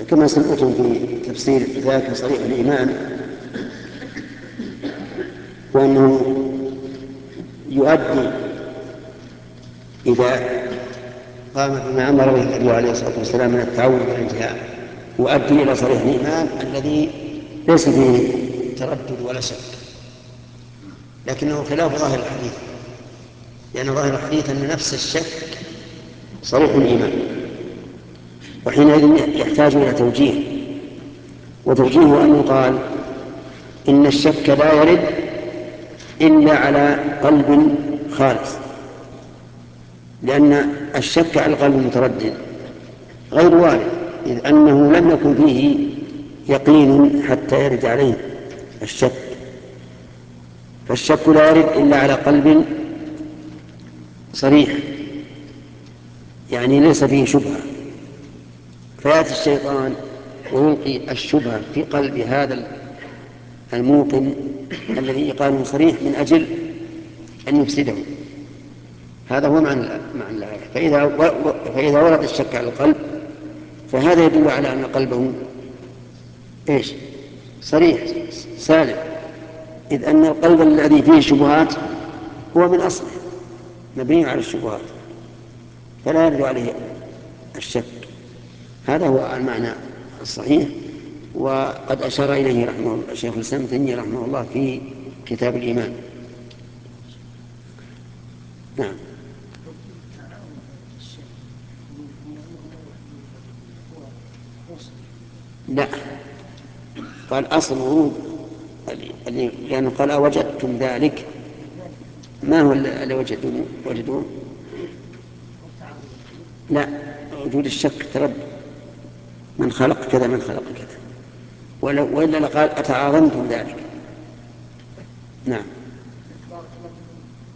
كما سمعتم في تفسير ذاك صريح الإيمان، وأنه يؤدي إذا قام بما أمر به النبي عليه الصلاة والسلام من التعوذ والانتهاء، يؤدي إلى صريح الإيمان الذي ليس فيه تردد ولا شك، لكنه خلاف ظاهر الحديث، لأن ظاهر الحديث أن نفس الشك صريح الإيمان، وحينئذ يحتاج إلى توجيه، وتوجيهه أن يقال إن الشك لا يرد إلا على قلب خالص، لأن الشك على القلب المتردد غير وارد، إذ أنه لم يكن فيه يقين حتى يرد عليه الشك، فالشك لا يرد إلا على قلب صريح، يعني ليس فيه شبهة، فيأتي الشيطان ويلقي الشبهة في قلب هذا الموقن الذي قاله صريح من أجل أن يفسده. هذا هو معنى الآية. فإذا ورد الشك على القلب فهذا يدل على أن قلبه إيش؟ صريح سالم، إذ أن القلب الذي فيه شبهات هو من أصله مبني على الشبهات، فلا يرد عليه الشك. هذا هو المعنى الصحيح، وقد أشار إليه رحمه الله الشيخ الإسلام ابن تيمية رحمه الله في كتاب الإيمان. نعم. لا، قال أصل ورود، لأنه قال أوجدتم ذلك، ما هو اللي وجدوه؟ لا، وجود الشك ترد، من خلق كذا من خلق كذا، وإلا لقال أتعاظمتم ذلك. نعم.